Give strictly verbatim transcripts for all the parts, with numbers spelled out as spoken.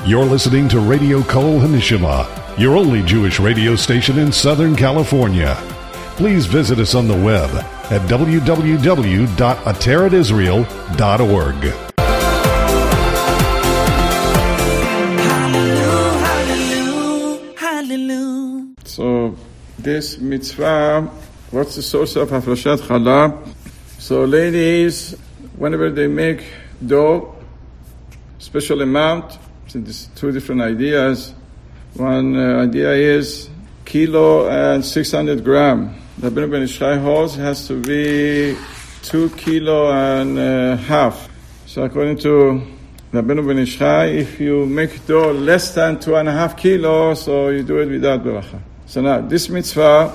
You're listening to Radio Kol Hanishima, your only Jewish radio station in Southern California. Please visit us on the web at w w w dot ateret israel dot org. So this mitzvah, what's the source of Haflashat Chala? So ladies, whenever they make dough, special amount, so there's two different ideas. One uh, idea is kilo and six hundred gram. The Rabbeinu Ben Ish Chai holds has to be two kilo and a half. So according to the Rabbeinu Ben Ish Chai, if you make dough less than two and a half kilos, so you do it without beracha. So now, this mitzvah,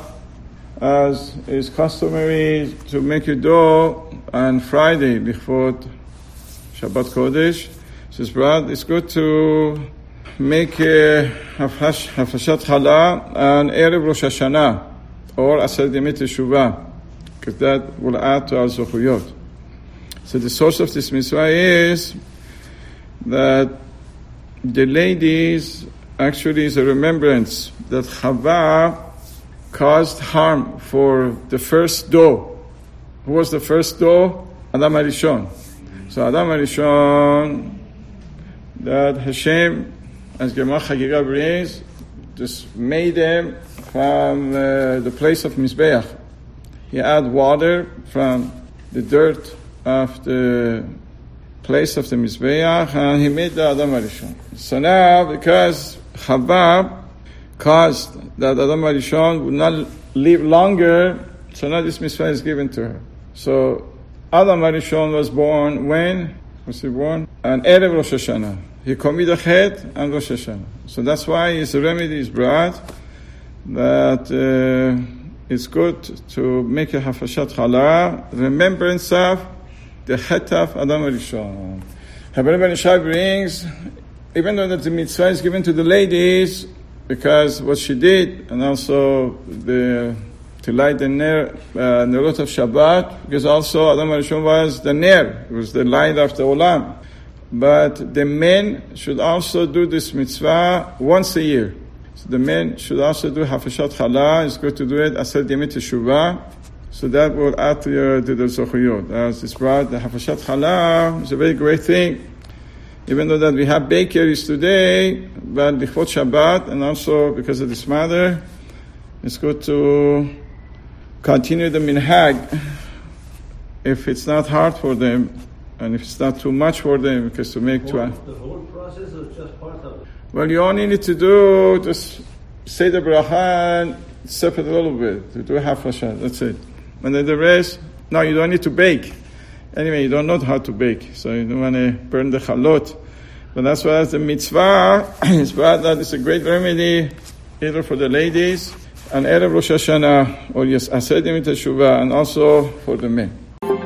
as is customary to make a dough on Friday, before Shabbat Kodesh, says, Brad, it's good to make a Haflashat Chala on Erev Rosh Hashanah, or Aseret Yemei Teshuvah, because that will add to our Zochuyot. So the source of this mitzvah is that the ladies actually is a remembrance that Chava caused harm for the first dough. Who was the first dough? Adam HaRishon. So Adam HaRishon, that Hashem, as Gemara Chagiga brings, just made them from uh, the place of Mizbeach. He add water from the dirt of the place of the Mizbeach, and he made the Adam HaRishon. So now, because Chava caused that Adam HaRishon would not live longer, so now this mitzvah is given to her. So Adam HaRishon was born when? Was he born? On Erev Rosh Hashanah. He committed Chet and Rosh Hashanah. So that's why his remedy is brought, that uh, it's good to make a Haflashat Chala, remembrance of the Chet of Adam HaRishon. Rabbeinu Ben Ish Chai brings, even though that the mitzvah is given to the ladies, because what she did, and also the to light the ner, uh, nerot of Shabbat, because also Adam HaRishon was the ner, it was the light of the olam. But the men should also do this mitzvah once a year. So the men should also do Haflashat Chala. It's good to do it Aseret Yemei Teshuvah. So that will add to, your, to the Zochuyot. As it's brought, the Haflashat Chala is a very great thing. Even though that we have bakeries today, but Lichvot Shabbat, and also because of this matter, it's good to continue the minhag if it's not hard for them, and if it's not too much for them, because to make two. The whole process is just part of it. Well, you only need to do, just say the bracha and separate a little bit, to do half a shot, that's it. And then the rest, no, you don't need to bake. Anyway, you don't know how to bake, so you don't want to burn the chalot. But that's why as the mitzvah, it's bad that it's a great remedy, either for the ladies, and Erev Rosh Hashanah, or yes, Aseret Yemei Teshuvah, and also for the men.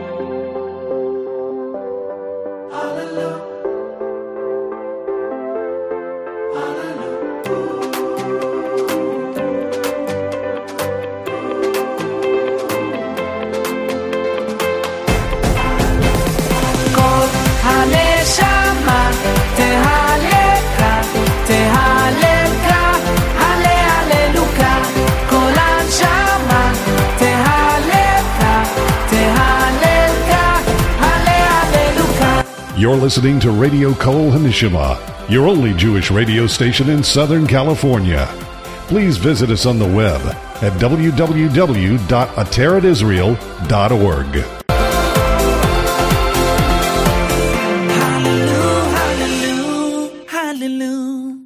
You're listening to Radio Kol Hanishima, your only Jewish radio station in Southern California. Please visit us on the web at w w w dot ateret israel dot org.